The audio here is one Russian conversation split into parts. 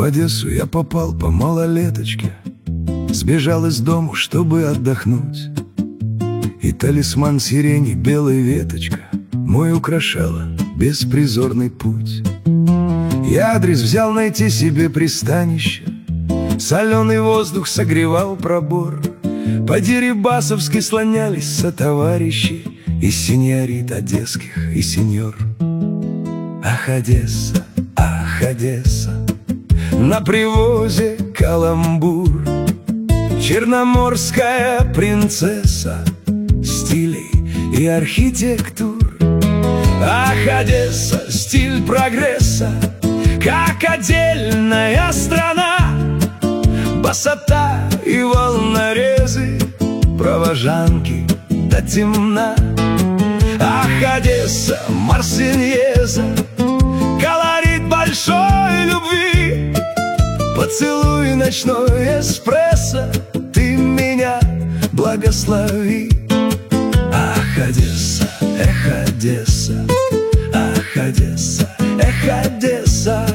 Одессу я попал по малолеточке, сбежал из дому, чтобы отдохнуть. И талисман сирени, белая веточка, мой украшала беспризорный путь. Я адрес взял найти себе пристанище, соленый воздух согревал пробор. По Дерибасовской слонялись сотоварищи и сеньорит одесских, и сеньор. Ах, Одесса, ах, Одесса, на привозе каламбур, черноморская принцесса стилей и архитектур. Ах, Одесса, стиль прогресса, как отдельная страна, босота и волнорезы, провожанки до темна. Ах, Одесса, Марсельеза, колорит большой любви, поцелуй ночной эспрессо, ты меня благослови. Ах, Одесса, эх, Одесса, ах, Одесса, эх, Одесса.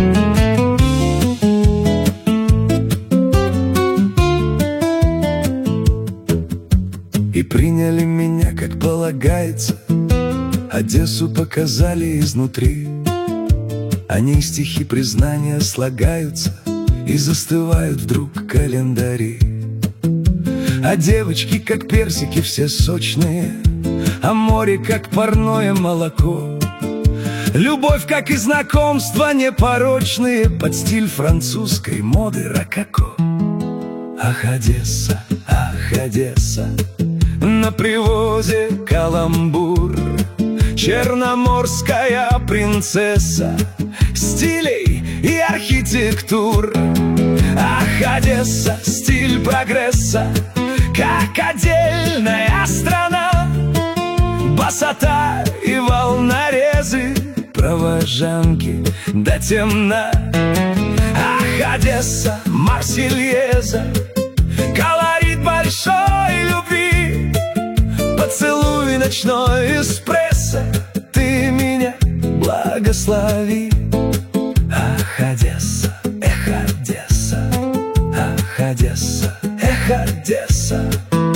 И приняли меня, как полагается, Одессу показали изнутри. О ней стихи признания слагаются, и застывают вдруг календари. А девочки, как персики, все сочные, а море, как парное молоко. Любовь, как и знакомства непорочные, под стиль французской моды рококо. Ах, Одесса, ах, Одесса, на привозе каламбур, черноморская принцесса стилей и архитектур. Ах, Одесса, стиль прогресса, как отдельная страна, босота и волнорезы, провожанки до темна. Ах, Одесса, Марсельеза, колорит большой любви, поцелуй ночной эспрессо, ты меня благослови. Ах, Одесса, эх, Одесса, ах, Одесса, эх, Одесса.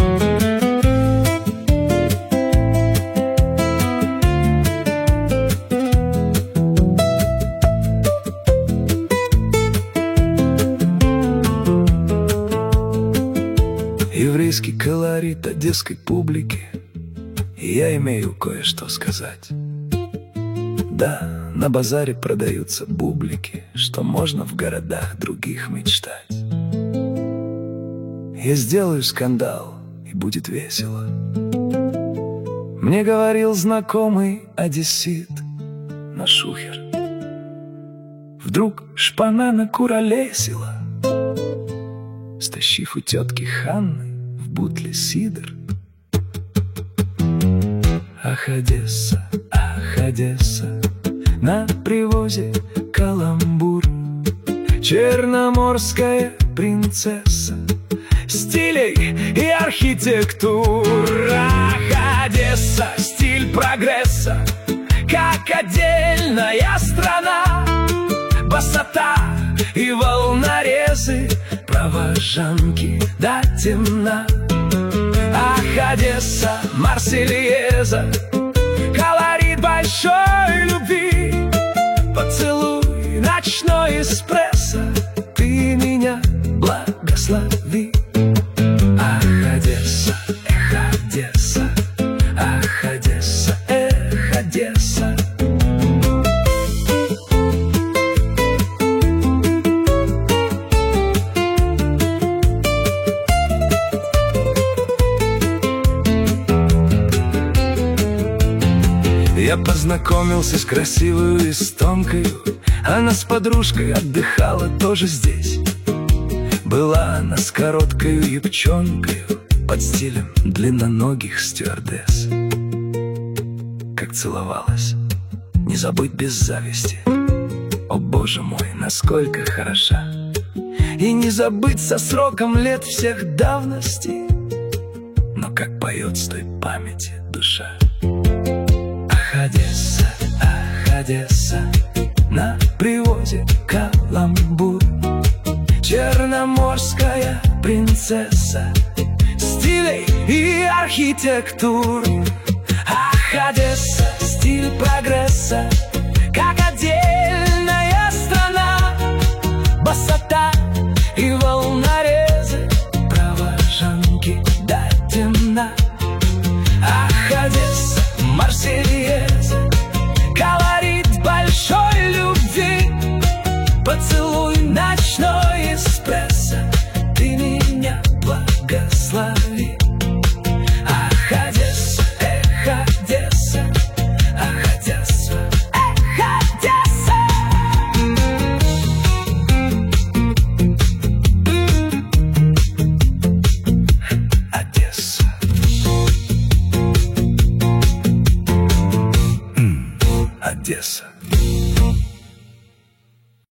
Еврейский колорит одесской публики, и я имею кое-что сказать. Да, на базаре продаются бублики, что можно в городах других мечтать. Я сделаю скандал, и будет весело. Мне говорил знакомый одессит на шухер. Вдруг шпана накуролесила, стащив у тетки Ханны в бутле сидр. Ах, Одесса, ах, Одесса, на привозе каламбур, черноморская принцесса стилей и архитектур. Ах, Одесса, стиль прогресса, как отдельная страна, босота и волнорезы, провожанки до темна. Ах, Одесса, Марсельеза, колорит большой любви, поцелуй ночной эспрессо, ты меня благослови. Ах, Одесса, эх, Одесса, ах, Одесса, эх, Одесса. Я познакомился с красивой эстонкой, она с подружкой отдыхала тоже здесь. Была она с короткой юбчонкой, под стилем длинноногих стюардесс. Как целовалась, не забыть без зависти. О, боже мой, насколько хороша! И не забыть со сроком лет всех давностей. Но как поет с той памяти душа. Ах, Одесса, на привозе каламбур. Черноморская принцесса стилей и архитектур. Ах, Одесса, стиль прогресса, как отдельная страна. Босота и волнорезы, провожанки до темна. Ах, Одесса, Марсельеза, колорит большой любви. Поцелуй ночной эспрессо, ты меня благослови. Ах, Одесса, эх, Одесса, ах, Одесса, эх, Одесса. Одесса. Одесса.